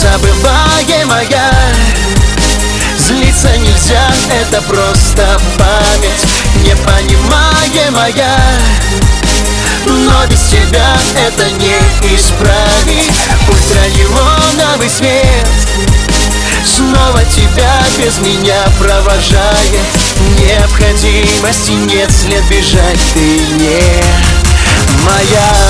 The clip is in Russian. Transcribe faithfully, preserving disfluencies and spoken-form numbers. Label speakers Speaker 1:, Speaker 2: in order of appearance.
Speaker 1: незабываемая. Злиться нельзя, это просто память непонимаемая. Но без тебя это не исправить. Ультранеоновый свет снова тебя без меня провожает. Необходимости нет, след бежать ты не моя.